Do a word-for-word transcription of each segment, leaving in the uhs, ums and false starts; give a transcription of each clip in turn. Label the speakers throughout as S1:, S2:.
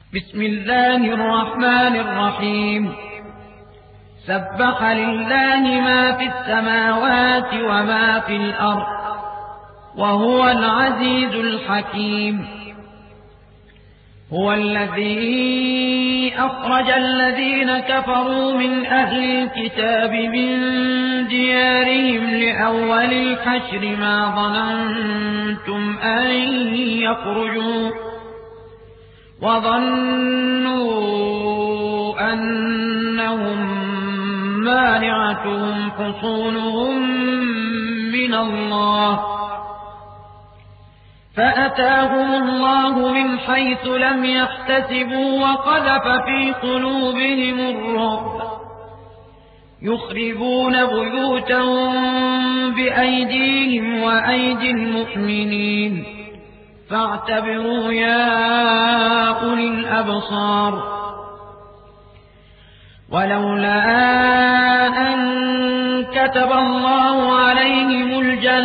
S1: بسم الله الرحمن الرحيم. سبح لله ما في السماوات وما في الأرض وهو العزيز الحكيم. هو الذي أخرج الذين كفروا من أهل الكتاب من ديارهم لأول الحشر ما ظننتم أن يخرجوا وظنوا أنهم مانعتهم حصونهم من الله فأتاهم الله من حيث لم يحتسبوا وقذف في قلوبهم الرعب يخربون بيوتهم بأيديهم وأيدي المؤمنين فاعتبروا يا أولي الأبصار. ولولا أن كتب الله عليهم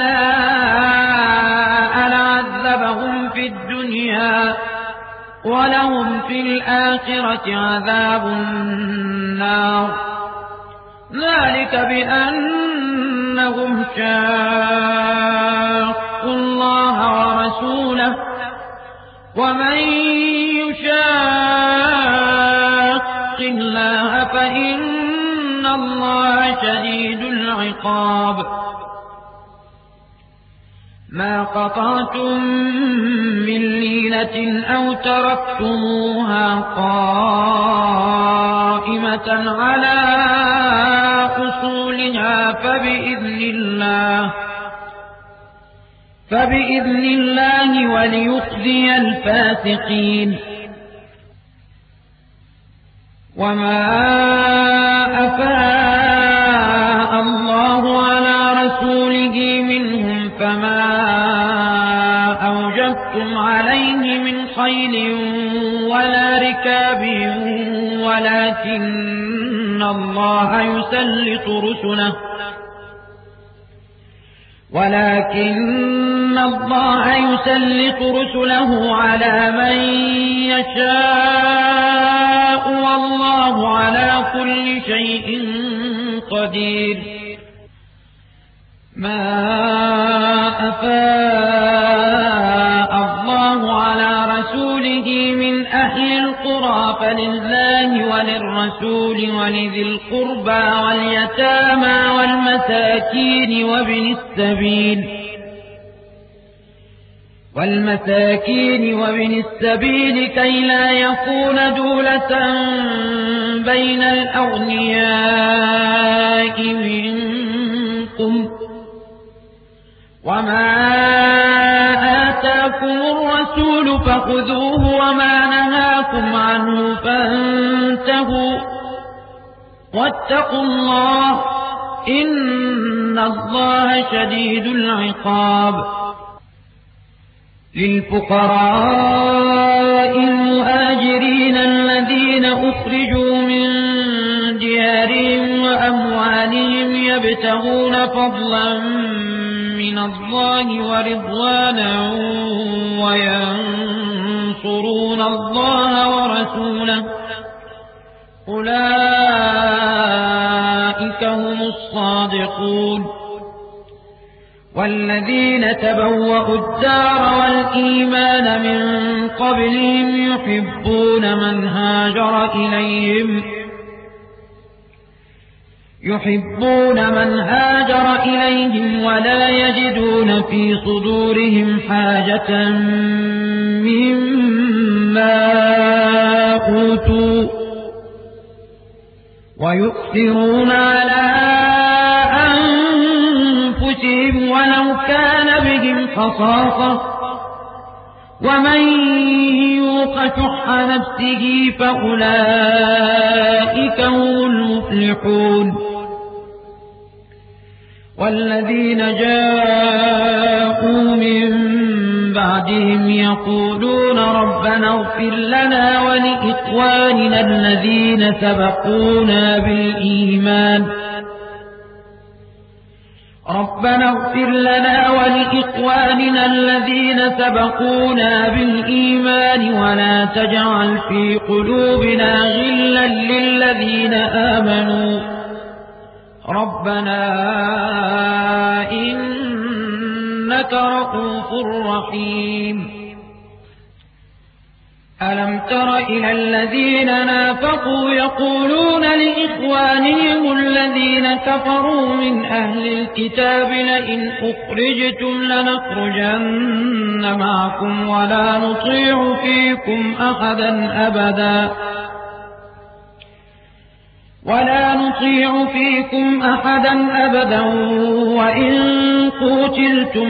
S1: الجلاء لعذبهم في الدنيا ولهم في الآخرة عذاب النار ذلك بأنهم شاقوا الله ورسوله ومن يشاق الله فإن الله شديد العقاب. ما قطعتم من لينة أو تركتموها قائمة على أصولها فبإذن الله فبإذن الله وليخزي الفاسقين. وما أفاء الله على رسوله منهم فما أوجبتم عليه من خيل ولا ركاب ولكن الله يسلط رسله ولكن الله يسلط رسله على من يشاء والله على كل شيء قدير. ما أفاء الله على رسوله من أهل القرى فلله وللرسول ولذي القربى واليتامى والمساكين وابن السبيل والمساكين وابن السبيل كي لا يكون دولة بين الأغنياء منكم وما آتاكم الرسول فخذوه وما نهاكم عنه فانتهوا واتقوا الله إن الله شديد العقاب. للفقراء المهاجرين الذين أخرجوا من ديارهم وأموالهم يبتغون فضلا من الله ورضوانا وينصرون الله ورسوله أولئك هم الصادقون. والذين تبوأوا الدار والإيمان من قبلهم يحبون من هاجر إليهم يحبون من هاجر إليهم ولا يجدون في صدورهم حاجة مما أوتوا ويؤثرون على أنفسهم ولو كان بهم خصاصة ومن يوق شح نفسه فأولئك هم المفلحون. والذين جاءوا من بعدهم يقولون ربنا اغفر لنا ولإخواننا الذين سبقونا بالإيمان ربنا اغفر لنا ولإخواننا الذين سبقونا بالإيمان الميزان ولا تجعل في قلوبنا غلا للذين آمنوا ربنا إنك رءوف رحيم ألم تر إلى الذين نافقوا يقولون لإخوانهم الذين كفروا من أهل الكتاب لئن أخرجتم لنخرجن معكم ولا نطيع فيكم أحدا أبدا ولا نطيع فيكم أحدا أبدا وإن قتلتم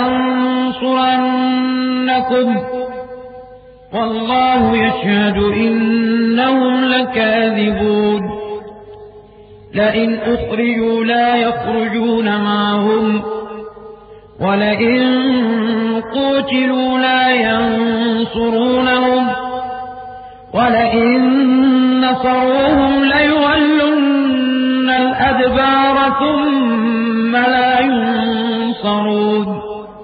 S1: لننصرنكم والله يشهد إنهم لكاذبون لئن أخرجوا لا يخرجون معهم ولئن قتلوا لا ينصرونهم ولئن نصروهم ليولن الأدبار ثم لا ينصرون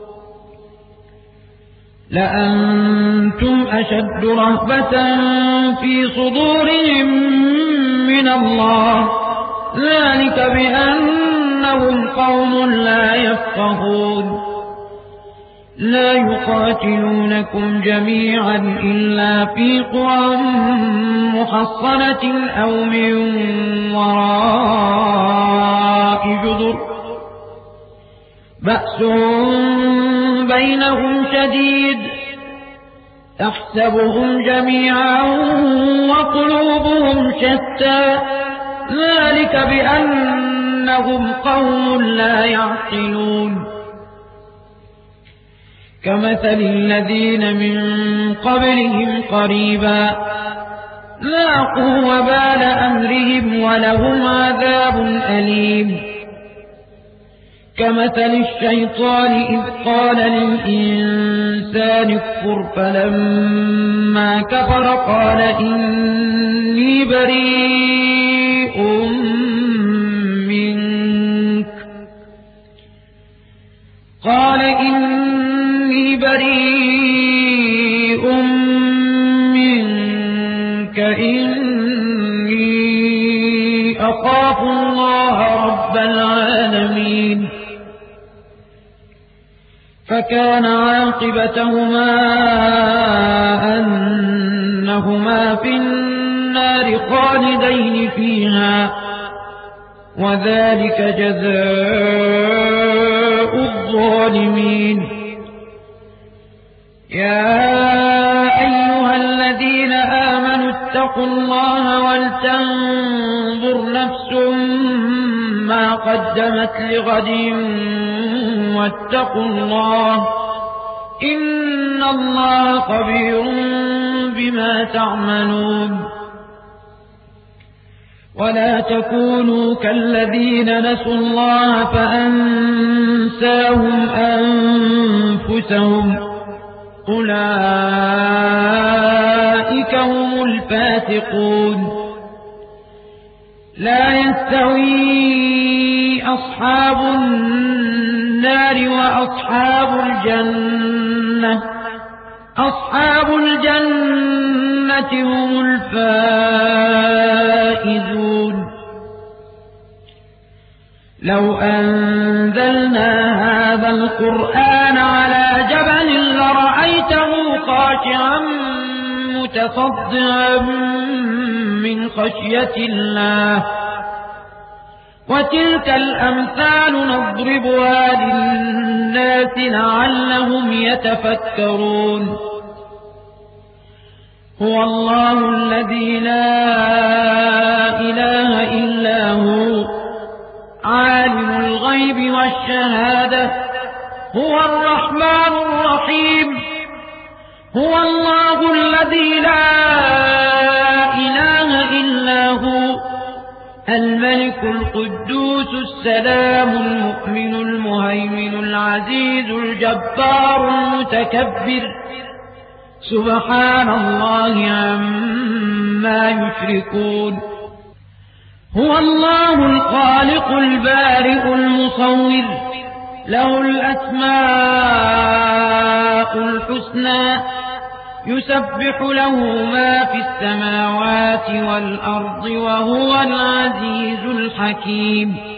S1: لأنتم أشد رهبة في صدورهم من الله ذلك بأنهم قوم لا يفقهون لا يقاتلونكم جميعا إلا في قرى محصنة أو من وراء جدر بأس بينهم شديد تحسبهم جميعا وقلوبهم شتى ذلك بأنهم قوم لا يعقلون كمثل الذين من قبلهم قريبا ذاقوا وبال أمرهم ولهم عذاب أليم كمثل الشيطان إذ قال للإنسان اكفر فلما كفر قال إني بريء منك قال إني بريء منك إني أخاف الله رب العالمين فكان عاقبتهما أنهما في النار خالدين فيها وذلك جزاء الظالمين يا أيها الذين آمنوا اتقوا الله ولتنظر نفس ما قدمت لغد واتقوا الله إن الله خبير بما تعملون ولا تكونوا كالذين نسوا الله فأنساهم أنفسهم أولئك هم الفاسقون لا يستوي أصحاب النار وأصحاب الجنة أصحاب الجنة هم الفائزون لو أنزلنا هذا القرآن على جبل لرأيته خاشعا متصدعا من خشية الله وتلك الأمثال نضربها للناس لعلهم يتفكرون هو الله الذي لا إله إلا هو عالم الغيب والشهادة هو الرحمن الرحيم هو الله الذي لا إله إلا هو الملك القدوس السلام المؤمن المهيمن العزيز الجبار المتكبر سبحان الله عما يشركون هو الله الخالق البارئ المصور له الأسماء الحسنى يسبح له ما في السماوات والأرض وهو العزيز الحكيم